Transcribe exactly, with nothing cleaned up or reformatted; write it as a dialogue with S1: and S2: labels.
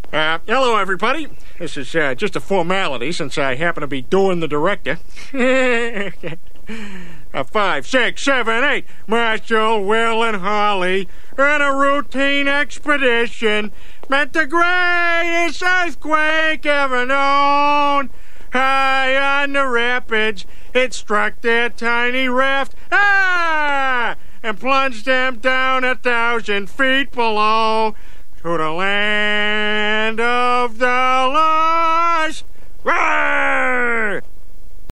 S1: Uh, hello, everybody. This is uh, just a formality since I happen to be doing the director. uh, five, six, seven, eight. Marshall, Will, and Holly in a routine expedition meant the greatest earthquake ever known. High on the rapids, it struck their tiny raft, ah, and plunged them down a thousand feet below to the land of the lost. Rawr!